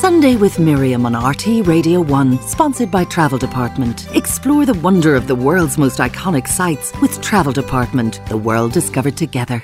Sunday with Miriam on RT Radio 1, sponsored by Travel Department. Explore the wonder of the world's most iconic sites with Travel Department, the world discovered together.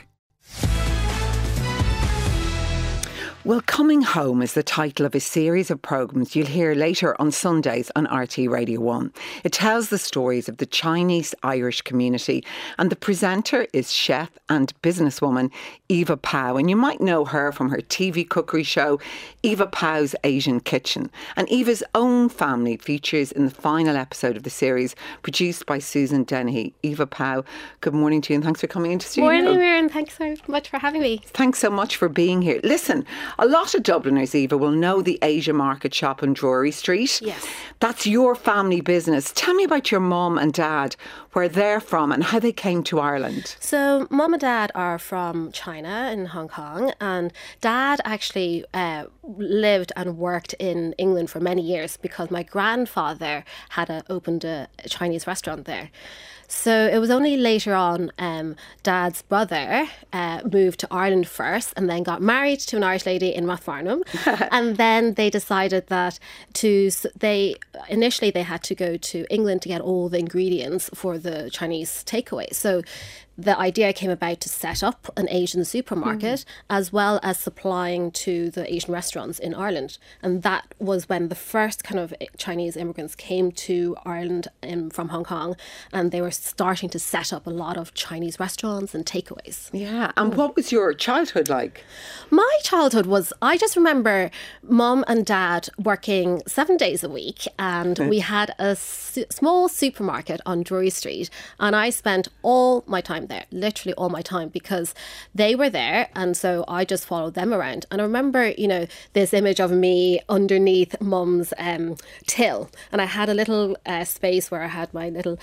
Well, Coming Home is the title of a series of programmes you'll hear later on Sundays on RT Radio 1. It tells the stories of the Chinese-Irish community, and the presenter is chef and businesswoman Eva Pao. And you might know her from her TV cookery show, Eva Pao's Asian Kitchen. And Eva's own family features in the final episode of the series, produced by Susan Dennehy. Eva Pao, good morning to you and thanks for coming into studio. Morning, Miriam. Thanks so much for having me. Thanks so much for being here. Listen, a lot of Dubliners, Eva, will know the Asia Market shop on Drury Street. Yes. That's your family business. Tell me about your mum and dad, where they're from and how they came to Ireland. So mum and dad are from China in Hong Kong, and dad actually lived and worked in England for many years because my grandfather had opened a Chinese restaurant there. So it was only later on Dad's brother moved to Ireland first and then got married to an Irish lady in Rathfarnham. And then they decided that initially they had to go to England to get all the ingredients for the Chinese takeaway. So the idea came about to set up an Asian supermarket as well as supplying to the Asian restaurants in Ireland. And that was when the first kind of Chinese immigrants came to Ireland from Hong Kong, and they were starting to set up a lot of Chinese restaurants and takeaways. Yeah. And what was your childhood like? My childhood was, I just remember mum and dad working 7 days a week, and we had a small supermarket on Drury Street, and I spent all my time there, literally all my time, because they were there, and so I just followed them around. And I remember, this image of me underneath mum's till, and I had a little space where I had my little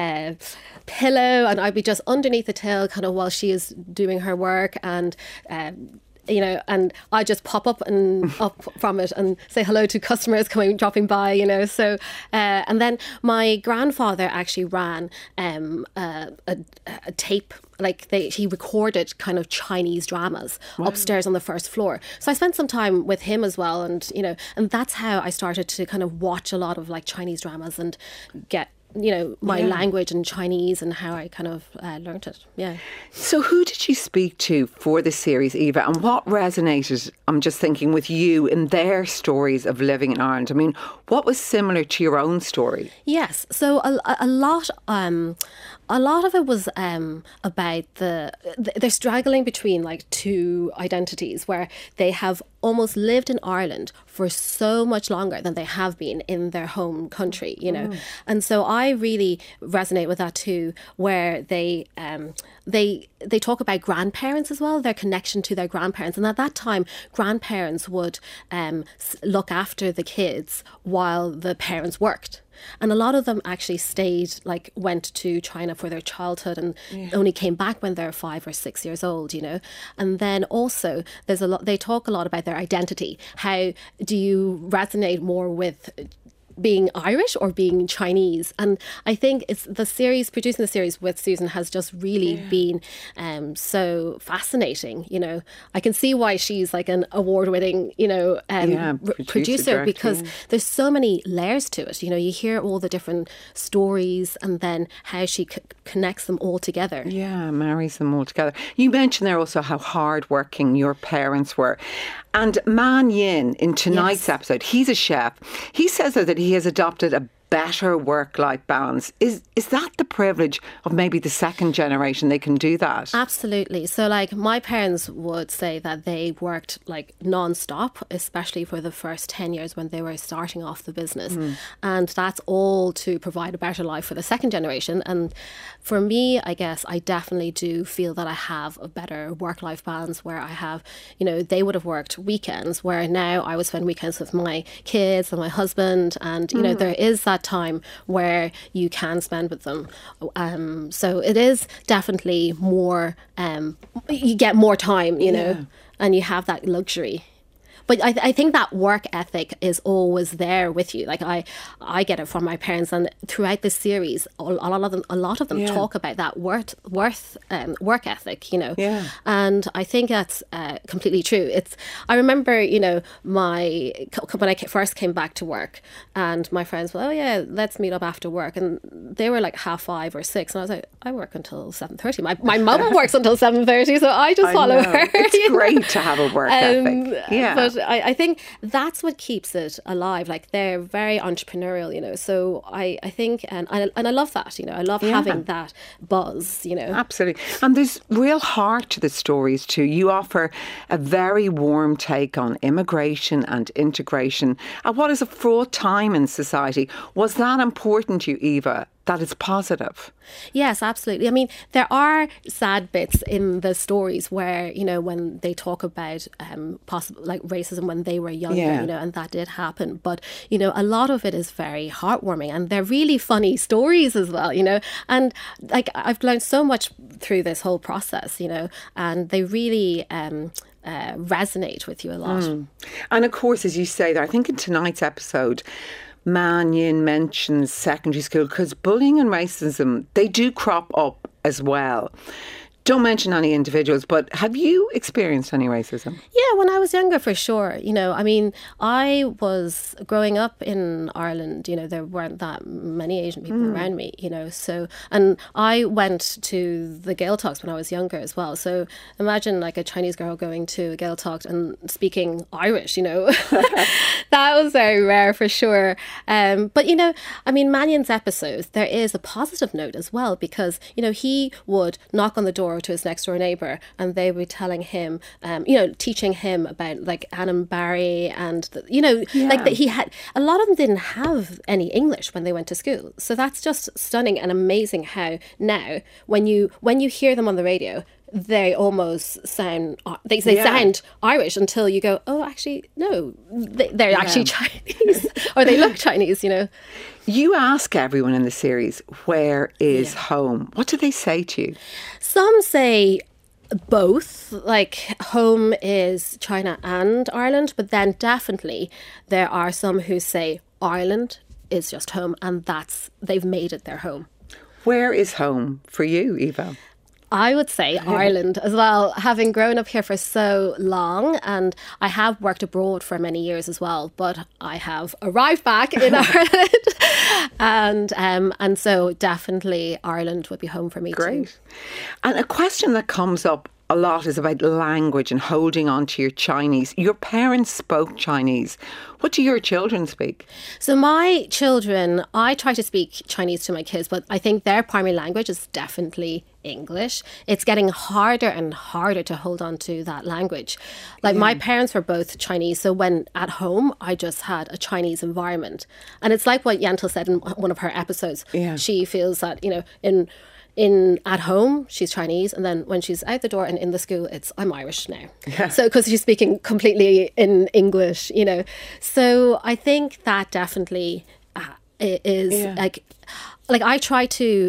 pillow, and I'd be just underneath the till kind of while she is doing her work, and and I just pop up from it and say hello to customers dropping by, So, and then my grandfather actually ran a tape, he recorded kind of Chinese dramas upstairs on the first floor. So I spent some time with him as well, and and that's how I started to kind of watch a lot of Chinese dramas and get my language in Chinese and how I kind of learnt it. Yeah. So who did you speak to for the series, Eva, and what resonated, I'm just thinking, with you in their stories of living in Ireland? I mean, what was similar to your own story? Yes. So a lot of it was about they're struggling between two identities, where they have almost lived in Ireland for so much longer than they have been in their home country, And so I really resonate with that too, where they talk about grandparents as well, their connection to their grandparents. And at that time, grandparents would look after the kids while the parents worked. And a lot of them actually went to China for their childhood and only came back when they're 5 or 6 years old, And then also they talk a lot about their identity. How do you resonate more with being Irish or being Chinese? And I think producing the series with Susan has just really been so fascinating. I can see why she's an award-winning, producer, because there's so many layers to it. You hear all the different stories and then how she connects them all together. Yeah, marries them all together. You mentioned there also how hard-working your parents were. And Man Yin, in tonight's episode, he's a chef. He says that he has adopted a better work-life balance. Is that the privilege of maybe the second generation? They can do that? Absolutely. So my parents would say that they worked non-stop, especially for the first 10 years when they were starting off the business. And that's all to provide a better life for the second generation. And for me, I guess I definitely do feel that I have a better work-life balance, where I have, they would have worked weekends, where now I would spend weekends with my kids and my husband. And, there is that time where you can spend with them. So it is definitely more, you get more time, and you have that luxury. but I think that work ethic is always there with you. Like I get it from my parents, and throughout this series, a lot of them talk about that work ethic, you know. Yeah. And I think that's completely true. I remember, you know, when I first came back to work, and my friends were, oh yeah, let's meet up after work, and they were like 5:30 or 6, and I was like, I work until 7:30. My mum works until 7:30, so I just follow her. It's great to have a work ethic. Yeah. But I think that's what keeps it alive. Like, they're very entrepreneurial, you know. So I think, and I love that, you know. I love having that buzz, you know. Absolutely. And there's real heart to the stories too. You offer a very warm take on immigration and integration at what is a fraught time in society. Was that important to you, Eva, that it's positive? Yes, absolutely. I mean, there are sad bits in the stories where, you know, when they talk about possible like racism when they were younger, you know, and that did happen. But, you know, a lot of it is very heartwarming, and they're really funny stories as well, you know. And like, I've learned so much through this whole process, you know, and they really resonate with you a lot. And of course, as you say there, I think in tonight's episode, Mannion mentions secondary school, because bullying and racism, they do crop up as well. Don't mention any individuals, but have you experienced any racism? Yeah, when I was younger, for sure. You know, I mean, I was growing up in Ireland, you know, there weren't that many Asian people around me, you know, so, and I went to the Gaeltachts when I was younger as well. So imagine like a Chinese girl going to a Gaeltacht and speaking Irish, you know, that was very rare for sure. But, you know, I mean, Mannion's episode, there is a positive note as well, because, you know, he would knock on the door to his next door neighbour, and they would be telling him, you know, teaching him about like Annan Barry, and you know, like that he had, a lot of them didn't have any English when they went to school. So that's just stunning and amazing how now when you hear them on the radio, they almost sound, they sound Irish until you go, oh, actually, no, they're actually Chinese, or they look Chinese, you know. You ask everyone in the series, where is home? What do they say to you? Some say both, like home is China and Ireland, but then definitely there are some who say Ireland is just home, and they've made it their home. Where is home for you, Eva? I would say Ireland as well, having grown up here for so long, and I have worked abroad for many years as well, but I have arrived back in Ireland, and so definitely Ireland would be home for me too. Great. And a question that comes up a lot is about language and holding on to your Chinese. Your parents spoke Chinese. What do your children speak? So my children, I try to speak Chinese to my kids, but I think their primary language is definitely English. It's getting harder and harder to hold on to that language. Like my parents were both Chinese, so when at home, I just had a Chinese environment. And it's like what Yantel said in one of her episodes. Yeah. She feels that, you know, in at home she's Chinese, and then when she's out the door and in the school, I'm Irish now. Yeah. So because she's speaking completely in English, you know. So I think that definitely is like I try to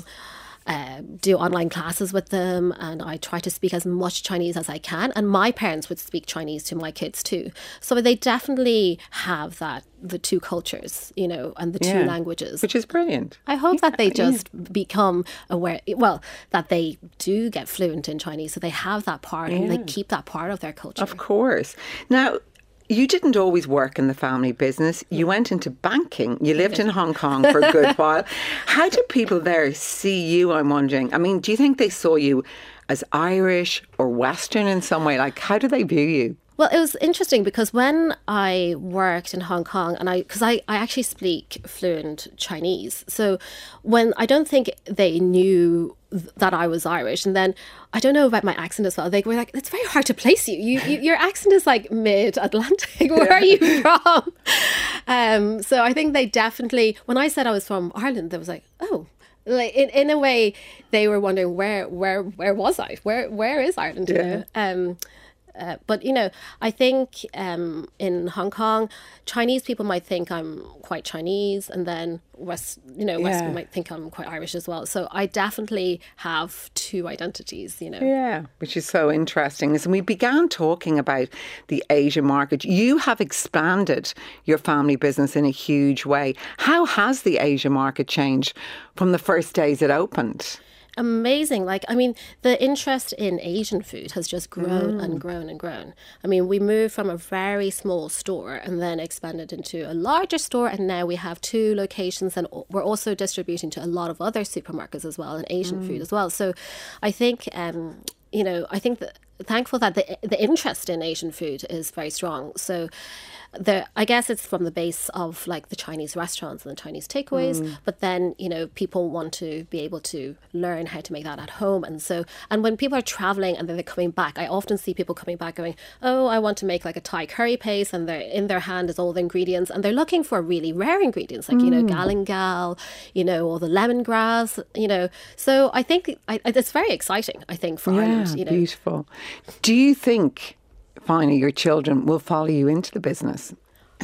do online classes with them, and I try to speak as much Chinese as I can, and my parents would speak Chinese to my kids too, so they definitely have the two cultures, you know, and the two languages, which is brilliant. I hope that they just become aware, well, that they do get fluent in Chinese, so they have that part and they keep that part of their culture. Of course. Now, you didn't always work in the family business. You went into banking. You lived in Hong Kong for a good while. How do people there see you, I'm wondering? I mean, do you think they saw you as Irish or Western in some way? Like, how do they view you? Well, it was interesting because when I worked in Hong Kong, and I actually speak fluent Chinese, so when I don't think they knew that I was Irish, and then I don't know about my accent as well. They were like, "It's very hard to place you. Your accent is like mid-Atlantic. Where are you from?" So I think they definitely, when I said I was from Ireland, they was like, "Oh." Like in a way, they were wondering where was I? Where is Ireland? You know? But, you know, I think in Hong Kong, Chinese people might think I'm quite Chinese, and then West people might think I'm quite Irish as well. So I definitely have two identities, you know. Yeah, which is so interesting. And we began talking about the Asian market. You have expanded your family business in a huge way. How has the Asian market changed from the first days it opened? Amazing. Like, I mean, the interest in Asian food has just grown and grown and grown. I mean, we moved from a very small store and then expanded into a larger store. And now we have 2 locations, and we're also distributing to a lot of other supermarkets as well, and Asian food as well. So I think, I think that thankful that the interest in Asian food is very strong. So I guess it's from the base of like the Chinese restaurants and the Chinese takeaways, but then, you know, people want to be able to learn how to make that at home. And when people are traveling and then they're coming back, I often see people coming back going, oh, I want to make like a Thai curry paste, and in their hand is all the ingredients, and they're looking for really rare ingredients like, you know, galangal, you know, or the lemongrass, you know. So I think it's very exciting, I think, for Ireland. You know. Beautiful. Do you think finally your children will follow you into the business?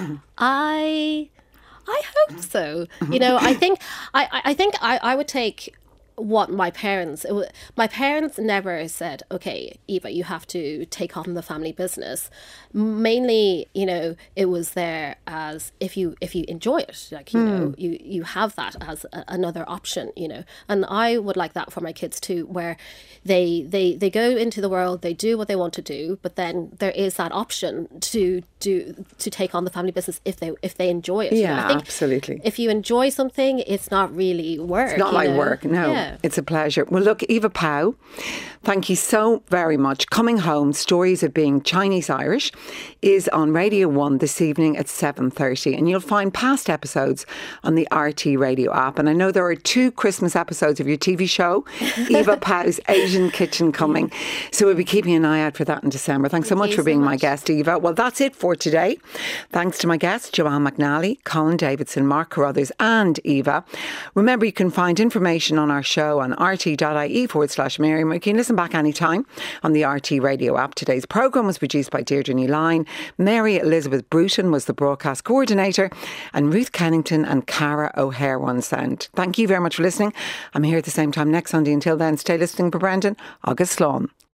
I hope so. You know, I think I would take what my parents never said, okay, Eva, you have to take on the family business. Mainly, you know, it was there as if you enjoy it, like, you know, you have that as another option, you know. And I would like that for my kids too, where they go into the world, they do what they want to do, but then there is that option to take on the family business if they enjoy it. Yeah, you know? I think absolutely. If you enjoy something, it's not really work. It's not like work, no. Yeah. It's a pleasure. Well, look, Eva Powell, thank you so very much. Coming Home, Stories of Being Chinese-Irish is on Radio 1 this evening at 7:30, and you'll find past episodes on the RT Radio app. And I know there are 2 Christmas episodes of your TV show, Eva Powell's Asian Kitchen, coming. So we'll be keeping an eye out for that in December. Thanks so much for being my guest, Eva. Well, that's it for today. Thanks to my guests, Joanne McNally, Colin Davidson, Mark Carruthers and Eva. Remember, you can find information on our show on rte.ie/Miriam. You can listen back anytime on the RT Radio app. Today's programme was produced by Deirdre Newline. Mary Elizabeth Bruton was the broadcast coordinator, and Ruth Kennington and Cara O'Hare on sound. Thank you very much for listening. I'm here at the same time next Sunday. Until then, stay listening for Brendan. Agus Slán.